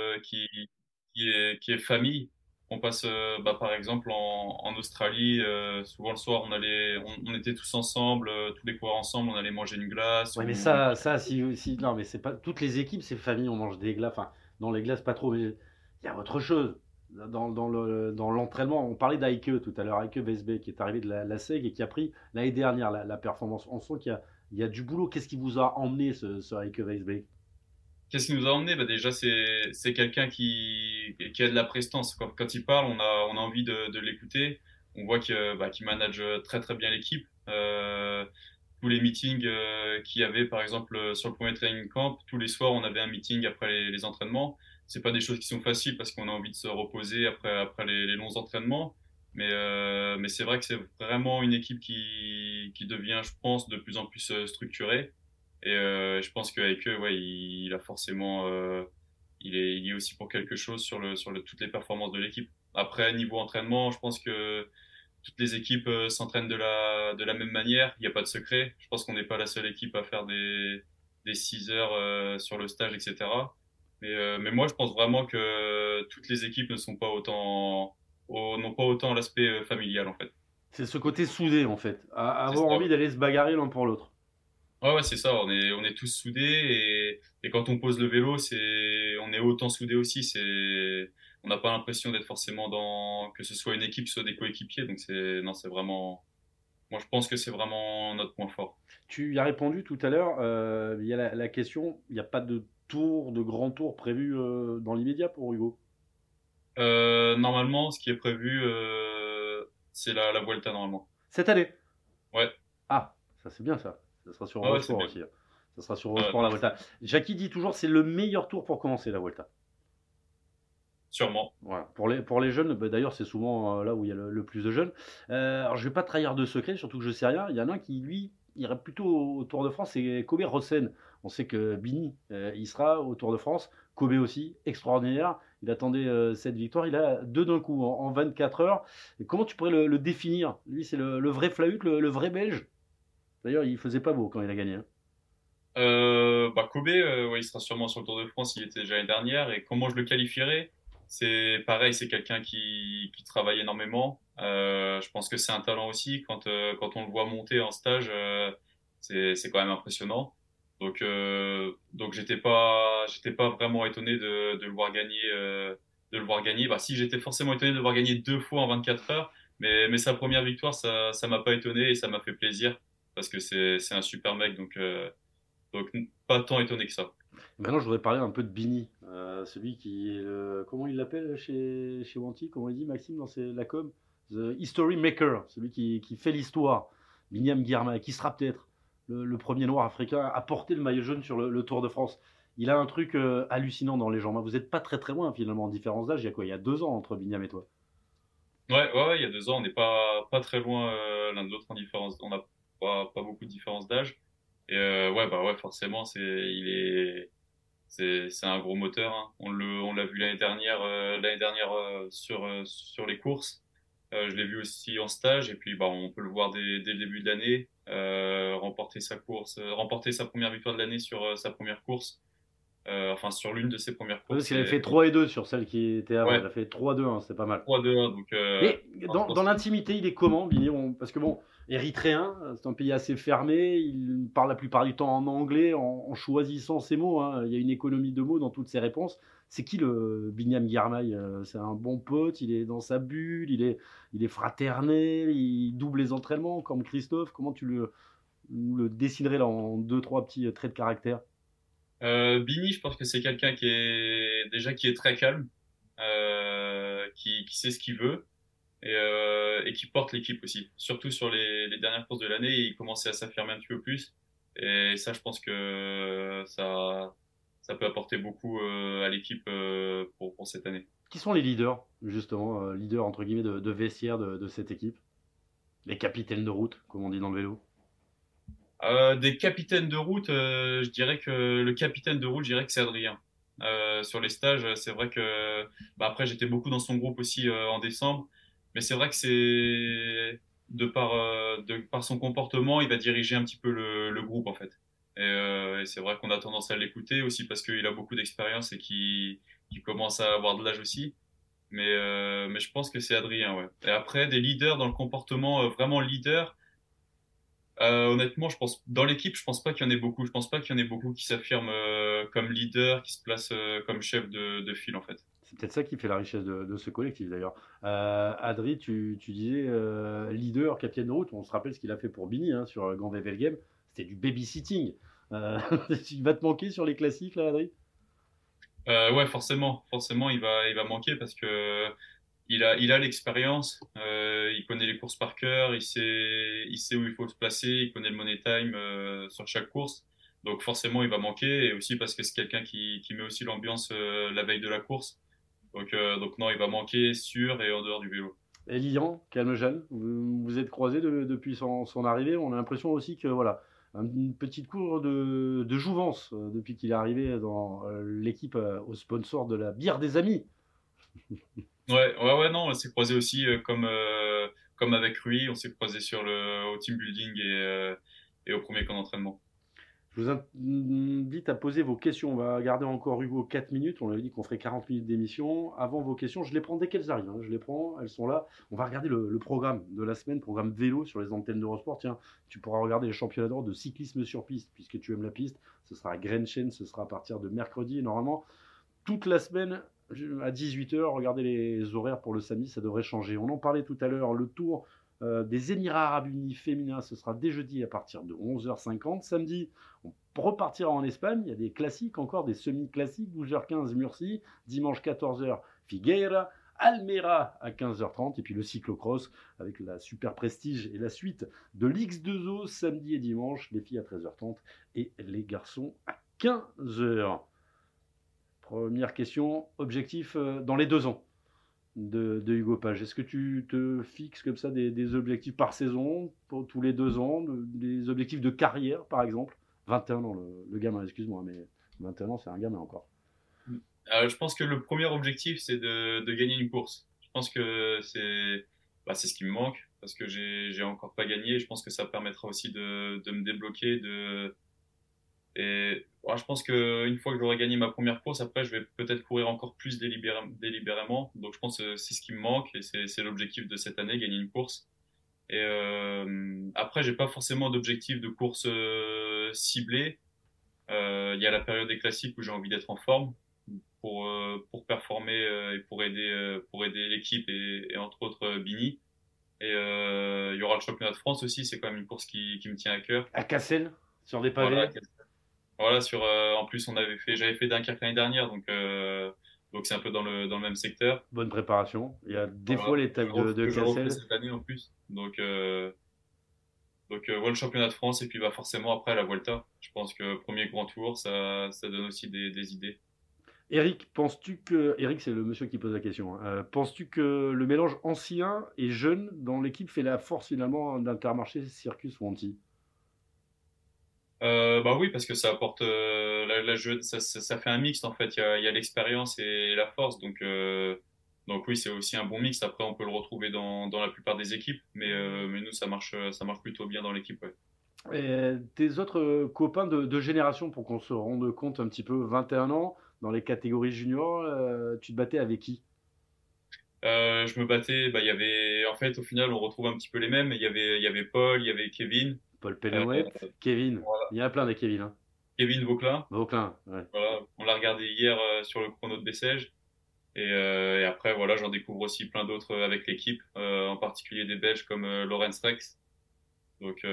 qui est famille. On passe, par exemple, en Australie, souvent le soir, on était tous ensemble, tous les coureurs ensemble, on allait manger une glace. Ouais, mais si, non, mais c'est pas toutes les équipes, c'est famille, on mange des glaces. Enfin, dans les glaces, pas trop, mais il y a autre chose. Dans l'entraînement, on parlait d'Aike tout à l'heure, Aike Vesbe, qui est arrivé de la SEG et qui a pris l'année dernière la performance. On sent qu'il y a du boulot. Qu'est-ce qui vous a emmené, ce Aike Vesbe? Qu'est-ce qui nous a emmené? Bah déjà, c'est quelqu'un qui a de la prestance. Quand il parle, on a envie de l'écouter. On voit qu'il manage très très bien l'équipe. Tous les meetings qu'il y avait, par exemple, sur le premier training camp, tous les soirs, on avait un meeting après les entraînements. C'est pas des choses qui sont faciles parce qu'on a envie de se reposer après les longs entraînements. Mais c'est vrai que c'est vraiment une équipe qui devient, je pense, de plus en plus structurée. Et je pense qu'avec eux, ouais, il a forcément, il est aussi pour quelque chose sur toutes les performances de l'équipe. Après, niveau entraînement, je pense que toutes les équipes s'entraînent de la même manière. Il n'y a pas de secret. Je pense qu'on n'est pas la seule équipe à faire des 6 heures sur le stage, etc. Mais moi, je pense vraiment que toutes les équipes ne sont pas n'ont pas autant l'aspect familial, en fait. C'est ce côté soudé, en fait. C'est Avoir ça. envie d'aller se bagarrer l'un pour l'autre. Ouais, c'est ça. On est tous soudés et quand on pose le vélo, on est autant soudés aussi. On n'a pas l'impression d'être forcément que ce soit une équipe, soit des coéquipiers. Donc non, c'est vraiment, moi je pense que c'est vraiment notre point fort. Tu y as répondu tout à l'heure. Il y a la question. Il n'y a pas de grand tour prévu dans l'immédiat pour Hugo. Normalement, ce qui est prévu, c'est la Vuelta normalement. Cette année. Ouais. Ah, ça c'est bien ça. Ça sera sur Ouais, Eurosport c'est aussi. Ça sera sur Ouais, Eurosport la Vuelta. Jackie dit toujours c'est le meilleur tour pour commencer la Vuelta. Sûrement. Voilà. Pour les jeunes, bah, d'ailleurs c'est souvent là où il y a le plus de jeunes. Alors je vais pas trahir de secret, surtout que je sais rien. Il y en a un qui lui irait plutôt au Tour de France, c'est Kobe Rossen. On sait que Bini, il sera au Tour de France. Kobe aussi, extraordinaire. Il attendait cette victoire. Il a deux d'un coup en 24 heures. Et comment tu pourrais le définir? Lui, c'est le vrai Flahut, le vrai Belge. D'ailleurs, il faisait pas beau quand il a gagné. Hein. Kobe, ouais, il sera sûrement sur le Tour de France. Il était déjà l'année dernière. Et comment je le qualifierais? C'est pareil, c'est quelqu'un qui travaille énormément. Je pense que c'est un talent aussi. Quand on le voit monter en stage, c'est quand même impressionnant. Donc j'étais pas vraiment étonné de le voir gagner, de le voir gagner. Bah si, j'étais forcément étonné de le voir gagner 2 fois en 24 heures, mais sa première victoire, ça m'a pas étonné et ça m'a fait plaisir parce que c'est un super mec, donc pas tant étonné que ça. Maintenant, je voudrais parler un peu de Bini, celui qui est comment il l'appelle chez Wanty, comment il dit Maxime dans la com, The History Maker, celui qui fait l'histoire. Binyam Girmay, qui sera peut-être le premier noir africain à porter le maillot jaune sur le Tour de France. Il a un truc hallucinant dans les jambes. Vous n'êtes pas très très loin finalement en différence d'âge. Il y a quoi? Il y a 2 ans entre Binyam et toi. Ouais, il y a 2 ans, on n'est pas très loin l'un de l'autre en différence. On n'a pas beaucoup de différence d'âge. Et ouais, forcément, c'est un gros moteur. Hein. On l'a vu l'année dernière sur les courses. Je l'ai vu aussi en stage et puis bah on peut le voir dès le début de l'année remporter sa première victoire de l'année sur sa première course. Enfin sur l'une de ses premières Parce courses. qu'il avait fait 3-2 sur celle qui était avant. Ouais. Il a fait 3-2, c'était pas mal. 3-2-1, donc. Mais dans l'intimité, il est comment, Bini? Parce que bon, érythréen, c'est un pays assez fermé. Il parle la plupart du temps en anglais, en choisissant ses mots. Hein. Il y a une économie de mots dans toutes ses réponses. C'est qui le Binyam Girmay? C'est un bon pote, il est dans sa bulle, il est fraternel, il double les entraînements comme Christophe. Comment tu le dessinerais là en 2-3 petits traits de caractère? Bini, je pense que c'est quelqu'un qui est très calme, qui sait ce qu'il veut et qui porte l'équipe aussi. Surtout sur les dernières courses de l'année, il commençait à s'affirmer un petit peu plus. Et ça, je pense que ça peut apporter beaucoup à l'équipe pour cette année. Qui sont les leaders, justement, leaders entre guillemets de vestiaire de cette équipe? Les capitaines de route, comme on dit dans le vélo. Des capitaines de route, je dirais que le capitaine de route, je dirais que c'est Adrien. Sur les stages, c'est vrai que après j'étais beaucoup dans son groupe aussi en décembre, mais c'est vrai que de par son comportement, il va diriger un petit peu le groupe en fait. Et c'est vrai qu'on a tendance à l'écouter aussi parce qu'il a beaucoup d'expérience et qu'il commence à avoir de l'âge aussi. Mais je pense que c'est Adrien, ouais. Et après, des leaders dans le comportement, vraiment leader. Honnêtement, je pense dans l'équipe, je pense pas qu'il y en ait beaucoup. Je pense pas qu'il y en ait beaucoup qui s'affirment comme leader, qui se placent comme chef de file en fait. C'est peut-être ça qui fait la richesse de ce collectif d'ailleurs. Adri, tu disais leader, capitaine de route. On se rappelle ce qu'il a fait pour Bini hein, sur Grand Wevelgem. C'était du babysitting. Il va te manquer sur les classiques là, Adri? Ouais, forcément, il va manquer parce que il a l'expérience, il connaît les courses par cœur, il sait où il faut se placer, il connaît le money time sur chaque course. Donc forcément, il va manquer et aussi parce que c'est quelqu'un qui met aussi l'ambiance la veille de la course. Donc non, il va manquer sur et en dehors du vélo. Et Lilian, Calmejane, vous êtes croisés depuis son arrivée. On a l'impression aussi que voilà, une petite cour de jouvence depuis qu'il est arrivé dans l'équipe au sponsor de la bière des amis. Ouais, non, on s'est croisé aussi comme comme avec Rui, on s'est croisés au team building et au premier camp d'entraînement. Je vous invite à poser vos questions. On va garder encore Hugo 4 minutes. On avait dit qu'on ferait 40 minutes d'émission. Avant vos questions, je les prends dès qu'elles arrivent. Je les prends, elles sont là. On va regarder le programme de la semaine, programme vélo sur les antennes d'Eurosport. Tiens, tu pourras regarder les championnats d'Europe de cyclisme sur piste, puisque tu aimes la piste. Ce sera à Grenchen, ce sera à partir de mercredi. Et normalement, toute la semaine, à 18h, regardez les horaires pour le samedi, ça devrait changer. On en parlait tout à l'heure, le tour des Émirats Arabes Unis féminins, ce sera dès jeudi à partir de 11h50. Samedi, on repartira en Espagne. Il y a des classiques encore, des semi-classiques. 12h15 Murcie. Dimanche 14h Figueira. Almera à 15h30. Et puis le cyclocross avec la Super Prestige et la suite de l'X2O samedi et dimanche. Les filles à 13h30 et les garçons à 15h. Première question, objectif dans les 2 ans de Hugo Page. Est-ce que tu te fixes comme ça des objectifs par saison, pour tous les 2 ans, des objectifs de carrière par exemple? 21 ans, le gamin, excuse-moi, mais 21 ans, c'est un gamin encore. Je pense que le premier objectif, c'est de gagner une course. Je pense que c'est ce qui me manque, parce que j'ai encore pas gagné. Je pense que ça permettra aussi de me débloquer. Je pense qu'une fois que j'aurai gagné ma première course, après, je vais peut-être courir encore plus délibérément. Donc, je pense que c'est ce qui me manque et c'est l'objectif de cette année, gagner une course. Et après, j'ai pas forcément d'objectif de course ciblé. Il y a la période des classiques où j'ai envie d'être en forme pour performer et pour aider l'équipe et entre autres Bini. Et il y aura le championnat de France aussi, c'est quand même une course qui me tient à cœur. À Cassel, sur des pavés. Voilà, en plus j'avais fait Dunkerque l'année dernière, donc c'est un peu dans le même secteur. Bonne préparation. Il y a des fois l'étape de Cassel. Cette année en plus, donc le championnat de France et puis forcément après la Vuelta. Je pense que premier grand tour, ça donne aussi des idées. Eric, Eric, c'est le monsieur qui pose la question. Penses-tu que le mélange ancien et jeune dans l'équipe fait la force finalement d'Intermarché Circus Wanty? Oui, parce que ça apporte ça fait un mix en fait. Il y a l'expérience et la force, donc oui, c'est aussi un bon mix. Après, on peut le retrouver dans la plupart des équipes, mais nous ça marche plutôt bien dans l'équipe. Ouais. Et tes autres copains de génération, pour qu'on se rende compte un petit peu, 21 ans, dans les catégories juniors, tu te battais avec qui? Je me battais, il y avait, en fait, au final, on retrouve un petit peu les mêmes. Il y avait Paul, il y avait Kevin. Paul Pellouet, Kevin. Voilà. Il y en a plein des Kevin. Hein. Kevin Vauclin. Vauclin, ouais. Voilà, on l'a regardé hier sur le chrono de Bessèges. Et après, voilà, j'en découvre aussi plein d'autres avec l'équipe, en particulier des Belges comme Lorenz Rex. Donc,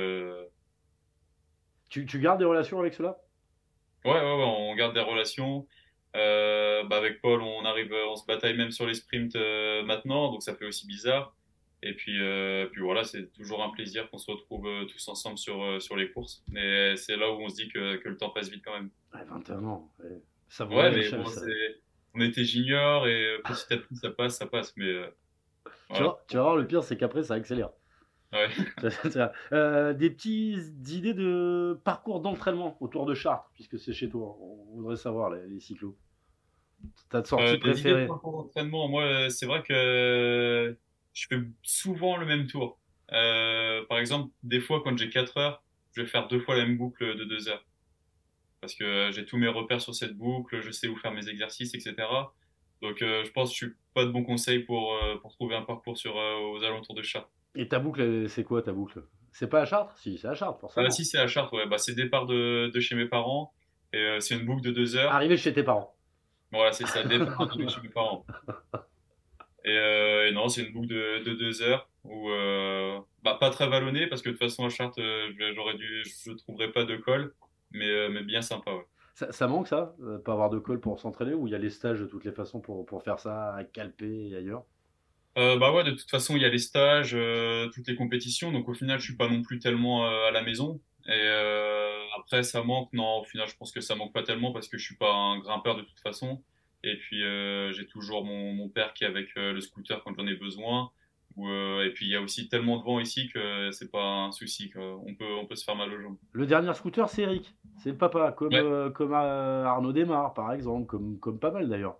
Tu gardes des relations avec ceux-là? Ouais, on garde des relations. Avec Paul, on se bataille même sur les sprints maintenant, donc ça fait aussi bizarre. Et puis voilà, c'est toujours un plaisir qu'on se retrouve tous ensemble sur les courses. Mais c'est là où on se dit que le temps passe vite quand même. Ouais, 21 ans. Ouais. Ça Ouais, mais bon, on était juniors et petit à petit ça passe. Mais voilà. Tu vas voir, le pire, c'est qu'après, ça accélère. Ouais. Des petites idées de parcours d'entraînement autour de Chartres, puisque c'est chez toi. On voudrait savoir les cyclos. T'as de sorties préférées? Des idées de parcours d'entraînement, moi, c'est vrai que je fais souvent le même tour. Par exemple, des fois, quand j'ai 4 heures, je vais faire 2 fois la même boucle de 2 heures. Parce que j'ai tous mes repères sur cette boucle, je sais où faire mes exercices, etc. Donc, je pense que je suis pas de bons conseils pour trouver un parcours aux alentours de Chartres. Et ta boucle, c'est quoi ta boucle? C'est pas à Chartres? Si, c'est à Chartres, forcément. Si, c'est à Chartres, ouais. C'est départ de chez mes parents. Et c'est une boucle de 2 heures. Arrivé chez tes parents. Voilà, c'est ça, départ de chez mes parents. Et non, c'est une boucle de 2 heures où pas très vallonnée parce que de toute façon à Chartres, je trouverais pas de col, mais bien sympa. Ouais. Ça manque ça, pas avoir de col pour s'entraîner, ou il y a les stages de toutes les façons pour faire ça à Calpé et ailleurs? Ouais, de toute façon il y a les stages, toutes les compétitions, donc au final je suis pas non plus tellement à la maison. Et après ça manque, non, au final je pense que ça manque pas tellement parce que je suis pas un grimpeur de toute façon. Et puis j'ai toujours mon père qui est avec le scooter quand j'en ai besoin. Et puis il y a aussi tellement de vent ici que c'est pas un souci, quoi. On peut se faire mal aux jambes. Le dernier scooter, c'est Eric, c'est le papa, comme Ouais. Arnaud Desmar par exemple, comme pas mal d'ailleurs.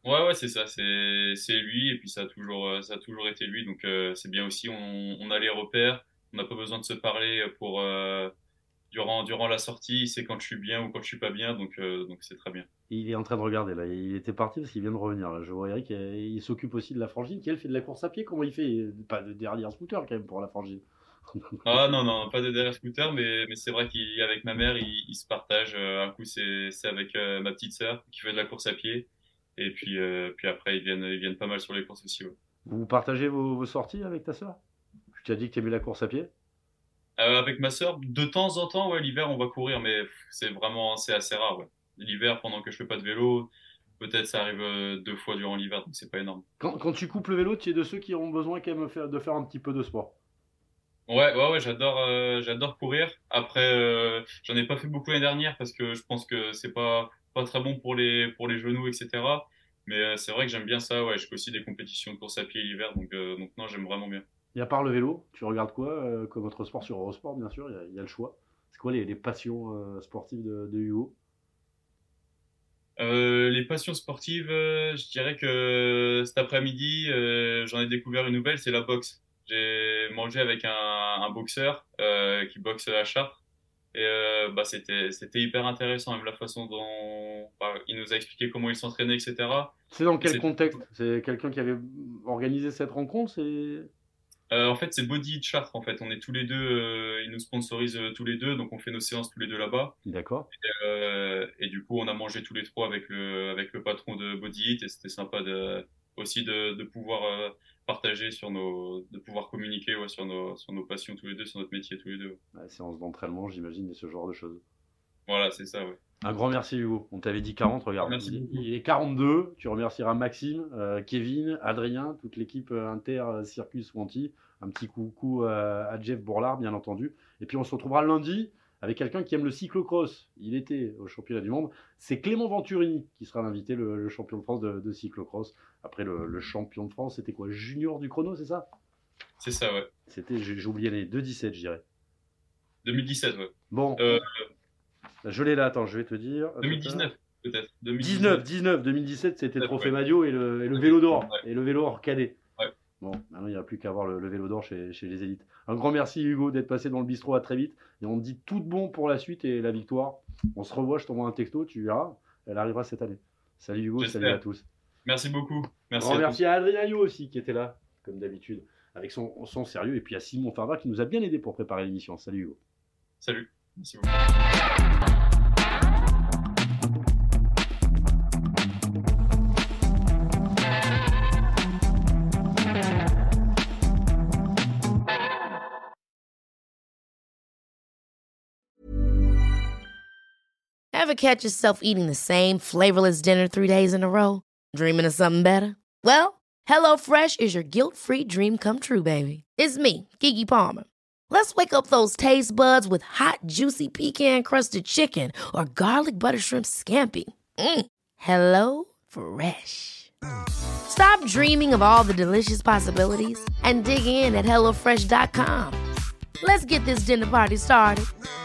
Ouais, c'est ça, c'est lui, et puis ça a toujours été lui, donc c'est bien aussi, on a les repères, on n'a pas besoin de se parler pour durant la sortie, c'est quand je suis bien ou quand je suis pas bien, donc c'est très bien. Il est en train de regarder là, il était parti parce qu'il vient de revenir là. Je vois Eric, il s'occupe aussi de la frangine, qui elle fait de la course à pied, comment il fait? Pas de derrière scooter quand même pour la frangine. Ah non, non, pas de derrière scooter, mais c'est vrai qu'avec ma mère, il se partage. Un coup, c'est avec ma petite sœur qui fait de la course à pied. Et puis après, ils viennent pas mal sur les courses aussi. Ouais. Vous partagez vos sorties avec ta sœur? Tu as dit que tu aimais la course à pied? Avec ma sœur, de temps en temps, ouais, l'hiver, on va courir, mais c'est assez rare. Ouais. L'hiver, pendant que je fais pas de vélo, peut-être ça arrive 2 fois durant l'hiver, donc c'est pas énorme. Quand tu coupes le vélo, tu es de ceux qui ont besoin quand même de faire un petit peu de sport. Ouais, j'adore courir. Après, j'en ai pas fait beaucoup l'année dernière parce que je pense que c'est pas très bon pour les genoux, etc. Mais c'est vrai que j'aime bien ça. Ouais, je fais aussi des compétitions de course à pied l'hiver, donc non, j'aime vraiment bien. Et à part le vélo, tu regardes quoi comme autre sport sur Eurosport, bien sûr, il y a le choix. C'est quoi les passions sportives de Hugo? Les passions sportives, je dirais que cet après-midi, j'en ai découvert une nouvelle, c'est la boxe. J'ai mangé avec un boxeur qui boxe à Chartres. Et bah, c'était hyper intéressant, même la façon dont il nous a expliqué comment il s'entraînait, etc. C'est dans Et quel contexte? C'est quelqu'un qui avait organisé cette rencontre? En fait, c'est Body It Chartres, en fait. On est tous les deux, ils nous sponsorisent tous les deux, donc on fait nos séances tous les deux là-bas. D'accord. Et du coup, on a mangé tous les trois avec le patron de Body It, et c'était sympa aussi de pouvoir partager de pouvoir communiquer ouais, sur nos passions tous les deux, sur notre métier tous les deux. Ouais, séance d'entraînement, j'imagine, et ce genre de choses. Voilà, c'est ça, ouais. Un grand merci Hugo. On t'avait dit 40, regarde. Merci beaucoup. Il est 42. Tu remercieras Maxime, Kevin, Adrien, toute l'équipe Inter Circus Wanty. Un petit coucou à Jeff Bourlard, bien entendu. Et puis on se retrouvera lundi avec quelqu'un qui aime le cyclocross. Il était au championnat du monde. C'est Clément Venturini qui sera l'invité, le champion de France de cyclocross. Après le champion de France, c'était quoi? Junior du chrono, c'est ça? C'est ça, ouais. C'était, j'ai oublié les 2-17, je dirais. 2017, ouais. Bon. Je l'ai là, attends, je vais te dire. 2019, peut-être. 2017, c'était le trophée Madio et le vélo d'or. Ouais. Et le vélo hors cadet. Ouais. Bon, maintenant, il n'y a plus qu'à avoir le vélo d'or chez les élites. Un grand merci, Hugo, d'être passé dans le bistrot. À très vite. Et on te dit tout de bon pour la suite et la victoire. On se revoit, je t'envoie un texto, tu verras. Elle arrivera cette année. Salut, Hugo, salut à tous. Merci beaucoup. Merci à Adrien Yo aussi, qui était là, comme d'habitude, avec son sérieux. Et puis à Simon Farva, qui nous a bien aidé pour préparer l'émission. Salut, Hugo. Salut. Merci beaucoup. Ever catch yourself eating the same flavorless dinner 3 days in a row? Dreaming of something better? Well, HelloFresh is your guilt-free dream come true, baby. It's me, Keke Palmer. Let's wake up those taste buds with hot, juicy pecan-crusted chicken or garlic butter shrimp scampi. Hello Fresh. Stop dreaming of all the delicious possibilities and dig in at HelloFresh.com. Let's get this dinner party started.